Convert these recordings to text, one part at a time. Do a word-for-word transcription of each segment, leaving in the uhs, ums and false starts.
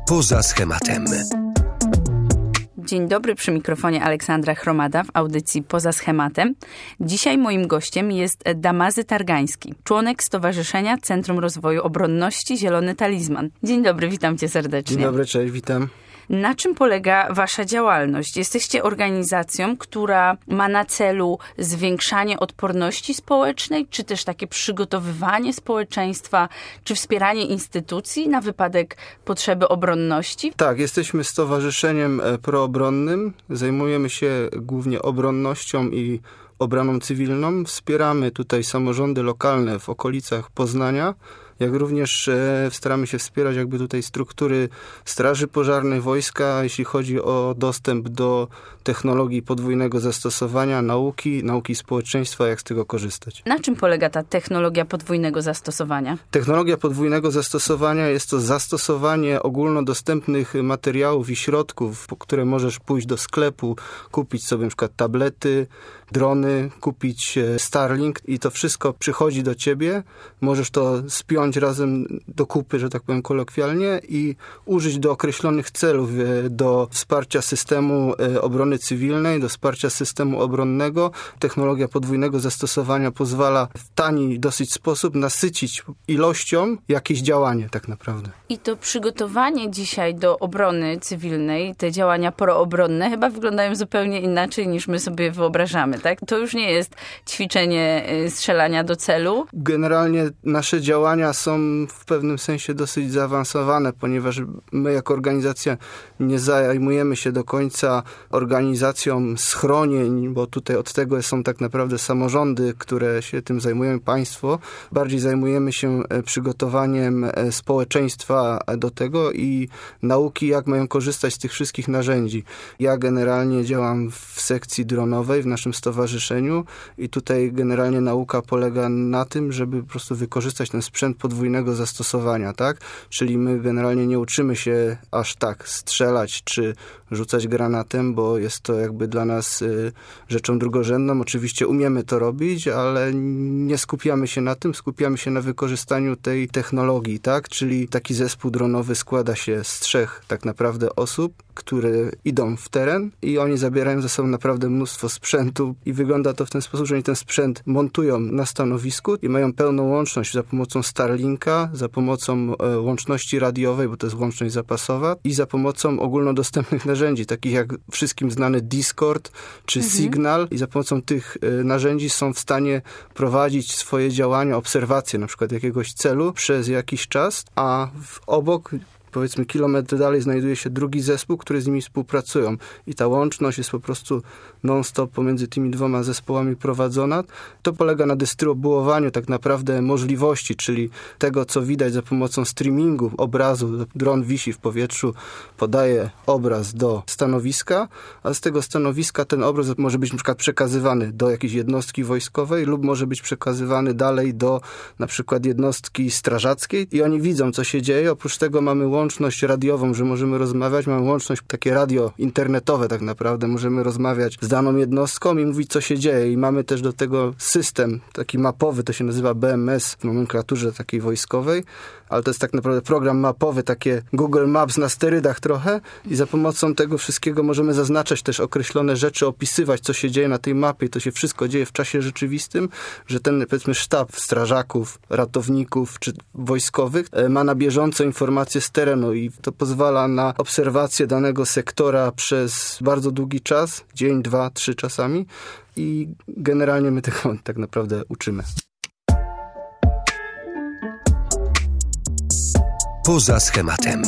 Poza schematem. Dzień dobry, przy mikrofonie Aleksandra Chromada w audycji Poza schematem. Dzisiaj moim gościem jest Damazy Targański, członek Stowarzyszenia Centrum Rozwoju Obronności Zielony Talizman. Dzień dobry, witam cię serdecznie. Dzień dobry, cześć, witam. Na czym polega wasza działalność? Jesteście organizacją, która ma na celu zwiększanie odporności społecznej, czy też takie przygotowywanie społeczeństwa, czy wspieranie instytucji na wypadek potrzeby obronności? Tak, jesteśmy stowarzyszeniem proobronnym. Zajmujemy się głównie obronnością i obroną cywilną. Wspieramy tutaj samorządy lokalne w okolicach Poznania, jak również e, staramy się wspierać jakby tutaj struktury straży pożarnej, wojska, jeśli chodzi o dostęp do technologii podwójnego zastosowania, nauki, nauki społeczeństwa, jak z tego korzystać. Na czym polega ta technologia podwójnego zastosowania? Technologia podwójnego zastosowania jest to zastosowanie ogólnodostępnych materiałów i środków, po które możesz pójść do sklepu, kupić sobie na przykład tablety, drony, kupić Starlink i to wszystko przychodzi do ciebie. Możesz to spiąć razem do kupy, że tak powiem kolokwialnie, i użyć do określonych celów, do wsparcia systemu obrony cywilnej, do wsparcia systemu obronnego. Technologia podwójnego zastosowania pozwala w tani dosyć sposób nasycić ilością jakieś działanie tak naprawdę. I to przygotowanie dzisiaj do obrony cywilnej, te działania proobronne chyba wyglądają zupełnie inaczej niż my sobie wyobrażamy, tak? To już nie jest ćwiczenie strzelania do celu. Generalnie nasze działania są w pewnym sensie dosyć zaawansowane, ponieważ my jako organizacja nie zajmujemy się do końca organizacją schronień, bo tutaj od tego są tak naprawdę samorządy, które się tym zajmują, państwo. Bardziej zajmujemy się przygotowaniem społeczeństwa do tego i nauki, jak mają korzystać z tych wszystkich narzędzi. Ja generalnie działam w sekcji dronowej w naszym stowarzyszeniu i tutaj generalnie nauka polega na tym, żeby po prostu wykorzystać ten sprzęt podwójnego zastosowania, tak? Czyli my generalnie nie uczymy się aż tak strzelać czy rzucać granatem, bo jest to jakby dla nas y, rzeczą drugorzędną. Oczywiście umiemy to robić, ale nie skupiamy się na tym, skupiamy się na wykorzystaniu tej technologii, tak? Czyli taki zespół dronowy składa się z trzech tak naprawdę osób, które idą w teren i oni zabierają ze sobą naprawdę mnóstwo sprzętu i wygląda to w ten sposób, że oni ten sprzęt montują na stanowisku i mają pełną łączność za pomocą Starlinka, za pomocą e, łączności radiowej, bo to jest łączność zapasowa, i za pomocą ogólnodostępnych narzędzi, takich jak wszystkim znany Discord czy mhm. Signal, i za pomocą tych e, narzędzi są w stanie prowadzić swoje działania, obserwacje na przykład jakiegoś celu przez jakiś czas, a w obok, powiedzmy kilometr dalej, znajduje się drugi zespół, który z nimi współpracują. I ta łączność jest po prostu non-stop pomiędzy tymi dwoma zespołami prowadzona. To polega na dystrybuowaniu tak naprawdę możliwości, czyli tego, co widać za pomocą streamingu obrazu. Dron wisi w powietrzu, podaje obraz do stanowiska, a z tego stanowiska ten obraz może być na przykład przekazywany do jakiejś jednostki wojskowej lub może być przekazywany dalej do na przykład jednostki strażackiej i oni widzą, co się dzieje. Oprócz tego mamy łączność radiową, że możemy rozmawiać, mamy łączność takie radio internetowe tak naprawdę, możemy rozmawiać z daną jednostką i mówić, co się dzieje, i mamy też do tego system taki mapowy, to się nazywa B M S w nomenklaturze takiej wojskowej, ale to jest tak naprawdę program mapowy, takie Google Maps na sterydach trochę, i za pomocą tego wszystkiego możemy zaznaczać też określone rzeczy, opisywać, co się dzieje na tej mapie, i to się wszystko dzieje w czasie rzeczywistym, że ten, powiedzmy, sztab strażaków, ratowników czy wojskowych ma na bieżąco informacje z terenu i to pozwala na obserwację danego sektora przez bardzo długi czas, dzień, dwa, trzy czasami, i generalnie my tego tak naprawdę uczymy. Poza schematem.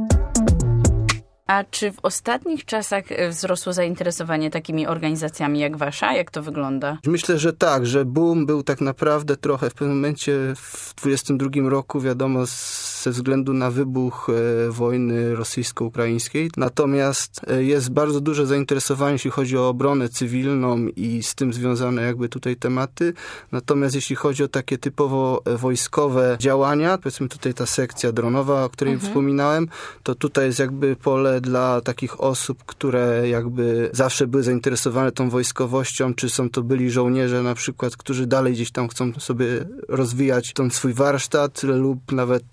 A czy w ostatnich czasach wzrosło zainteresowanie takimi organizacjami jak wasza? Jak to wygląda? Myślę, że tak, że boom był tak naprawdę trochę w pewnym momencie w dwudziestym drugim roku, wiadomo, ze względu na wybuch e, wojny rosyjsko-ukraińskiej. Natomiast e, jest bardzo duże zainteresowanie, jeśli chodzi o obronę cywilną i z tym związane jakby tutaj tematy. Natomiast jeśli chodzi o takie typowo wojskowe działania, powiedzmy tutaj ta sekcja dronowa, o której mhm. wspominałem, to tutaj jest jakby pole dla takich osób, które jakby zawsze były zainteresowane tą wojskowością, czy są to byli żołnierze na przykład, którzy dalej gdzieś tam chcą sobie rozwijać ten swój warsztat lub nawet y,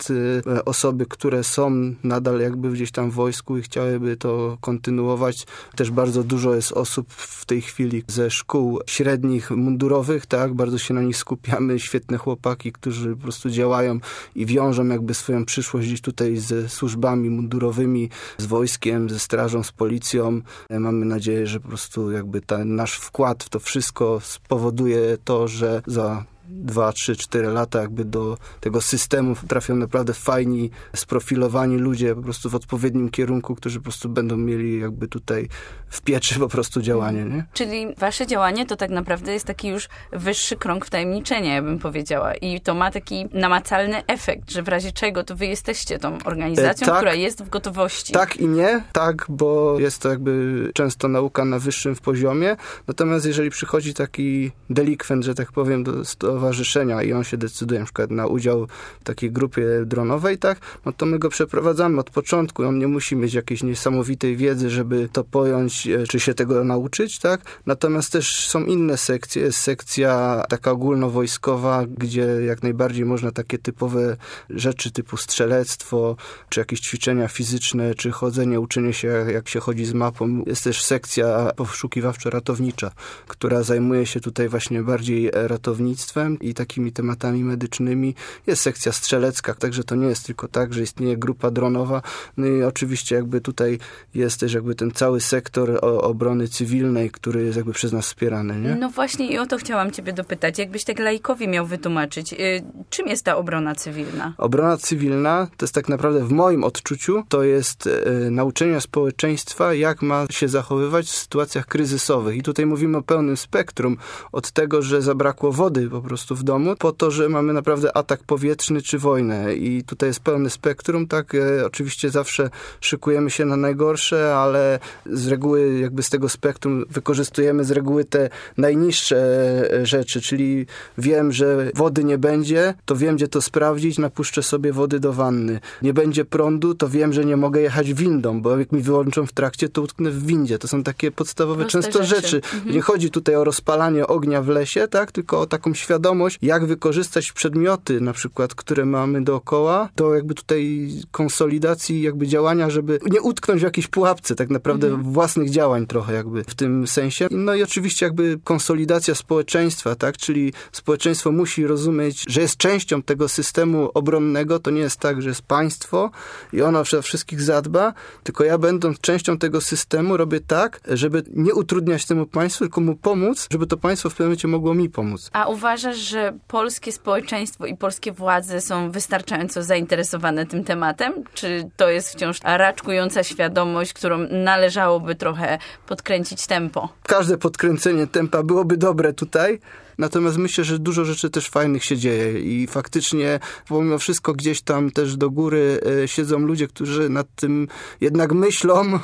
osoby, które są nadal jakby gdzieś tam w wojsku i chciałyby to kontynuować. Też bardzo dużo jest osób w tej chwili ze szkół średnich, mundurowych, tak, bardzo się na nich skupiamy, świetne chłopaki, którzy po prostu działają i wiążą jakby swoją przyszłość gdzieś tutaj ze służbami mundurowymi, z wojskiem, ze strażą, z policją. Mamy nadzieję, że po prostu jakby ten nasz wkład w to wszystko spowoduje to, że za dwa, trzy, cztery lata jakby do tego systemu trafią naprawdę fajni, sprofilowani ludzie po prostu w odpowiednim kierunku, którzy po prostu będą mieli jakby tutaj w pieczy po prostu działanie, nie? Czyli wasze działanie to tak naprawdę jest taki już wyższy krąg wtajemniczenia, ja bym powiedziała. I to ma taki namacalny efekt, że w razie czego to wy jesteście tą organizacją, e, tak, która jest w gotowości. Tak i nie. Tak, bo jest to jakby często nauka na wyższym poziomie. Natomiast jeżeli przychodzi taki delikwent, że tak powiem, do stowarzyszenia i on się decyduje na przykład na udział w takiej grupie dronowej, tak, no to my go przeprowadzamy od początku. On nie musi mieć jakiejś niesamowitej wiedzy, żeby to pojąć, czy się tego nauczyć, tak. Natomiast też są inne sekcje. Jest sekcja taka ogólnowojskowa, gdzie jak najbardziej można takie typowe rzeczy typu strzelectwo, czy jakieś ćwiczenia fizyczne, czy chodzenie, uczenie się, jak się chodzi z mapą. Jest też sekcja poszukiwawczo-ratownicza, która zajmuje się tutaj właśnie bardziej ratownictwem i takimi tematami medycznymi. Jest sekcja strzelecka, także to nie jest tylko tak, że istnieje grupa dronowa. No i oczywiście jakby tutaj jest też jakby ten cały sektor obrony cywilnej, który jest jakby przez nas wspierany, nie? No właśnie i o to chciałam ciebie dopytać. Jakbyś tak laikowi miał wytłumaczyć, yy, czym jest ta obrona cywilna? Obrona cywilna to jest tak naprawdę w moim odczuciu, to jest yy, nauczenie społeczeństwa, jak ma się zachowywać w sytuacjach kryzysowych. I tutaj mówimy o pełnym spektrum. Od tego, że zabrakło wody po prostu w domu, po to, że mamy naprawdę atak powietrzny czy wojnę. I tutaj jest pełne spektrum, tak? E, oczywiście zawsze szykujemy się na najgorsze, ale z reguły jakby z tego spektrum wykorzystujemy z reguły te najniższe rzeczy, czyli wiem, że wody nie będzie, to wiem, gdzie to sprawdzić, napuszczę sobie wody do wanny. Nie będzie prądu, to wiem, że nie mogę jechać windą, bo jak mi wyłączą w trakcie, to utknę w windzie. To są takie podstawowe Proste często rzeczy. rzeczy. Mhm. Nie chodzi tutaj o rozpalanie ognia w lesie, tak? Tylko o taką świadomość, jak wykorzystać przedmioty, na przykład, które mamy dookoła, do jakby tutaj konsolidacji jakby działania, żeby nie utknąć w jakiejś pułapce, tak naprawdę mhm. własnych działań trochę jakby w tym sensie. No i oczywiście jakby konsolidacja społeczeństwa, tak? Czyli społeczeństwo musi rozumieć, że jest częścią tego systemu obronnego. To nie jest tak, że jest państwo i ono o wszystkich zadba, tylko ja będąc częścią tego systemu robię tak, żeby nie utrudniać temu państwu, tylko mu pomóc, żeby to państwo w pewnym momencie mogło mi pomóc. A uważasz, że polskie społeczeństwo i polskie władze są wystarczająco zainteresowane tym tematem? Czy to jest wciąż raczkująca świadomość, którą należałoby trochę podkręcić tempo? Każde podkręcenie tempa byłoby dobre tutaj. Natomiast myślę, że dużo rzeczy też fajnych się dzieje i faktycznie pomimo wszystko gdzieś tam też do góry e, siedzą ludzie, którzy nad tym jednak myślą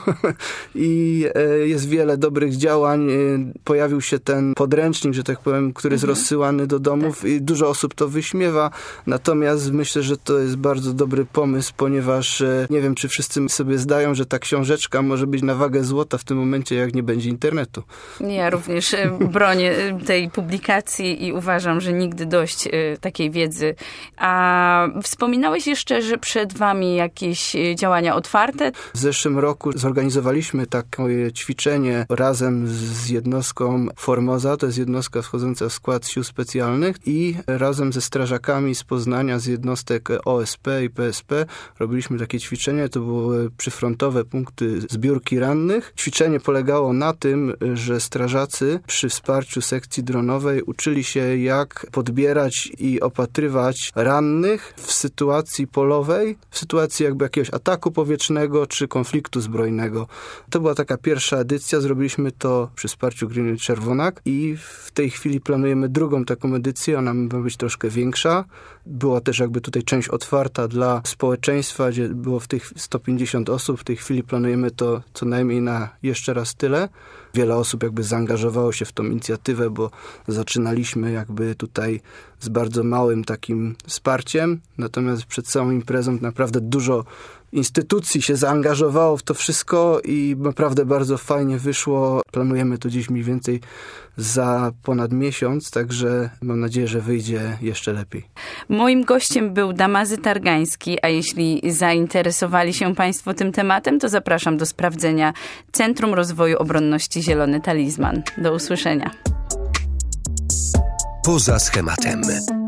i e, jest wiele dobrych działań. E, pojawił się ten podręcznik, że tak powiem, który mhm. jest rozsyłany do domów tak. i dużo osób to wyśmiewa. Natomiast myślę, że to jest bardzo dobry pomysł, ponieważ e, nie wiem, czy wszyscy sobie zdają, że ta książeczka może być na wagę złota w tym momencie, jak nie będzie internetu. Ja również bronię tej publikacji i uważam, że nigdy dość y, takiej wiedzy. A wspominałeś jeszcze, że przed wami jakieś działania otwarte? W zeszłym roku zorganizowaliśmy takie ćwiczenie razem z jednostką Formosa, to jest jednostka wchodząca w skład sił specjalnych i razem ze strażakami z Poznania, z jednostek O S P i P S P robiliśmy takie ćwiczenie. To były przyfrontowe punkty zbiórki rannych. Ćwiczenie polegało na tym, że strażacy przy wsparciu sekcji dronowej uczyli się, jak podbierać i opatrywać rannych w sytuacji polowej, w sytuacji jakby jakiegoś ataku powietrznego czy konfliktu zbrojnego. To była taka pierwsza edycja, zrobiliśmy to przy wsparciu Green Czerwonak i w tej chwili planujemy drugą taką edycję, ona ma być troszkę większa. Była też jakby tutaj część otwarta dla społeczeństwa, gdzie było w tych sto pięćdziesiąt osób. W tej chwili planujemy to co najmniej na jeszcze raz tyle. Wiele osób jakby zaangażowało się w tą inicjatywę, bo zaczynaliśmy jakby tutaj z bardzo małym takim wsparciem. Natomiast przed całą imprezą naprawdę dużo instytucji się zaangażowało w to wszystko i naprawdę bardzo fajnie wyszło. Planujemy to dziś mniej więcej za ponad miesiąc, także mam nadzieję, że wyjdzie jeszcze lepiej. Moim gościem był Damazy Targański, a jeśli zainteresowali się Państwo tym tematem, to zapraszam do sprawdzenia Centrum Rozwoju Obronności Zielony Talizman. Do usłyszenia. Poza schematem.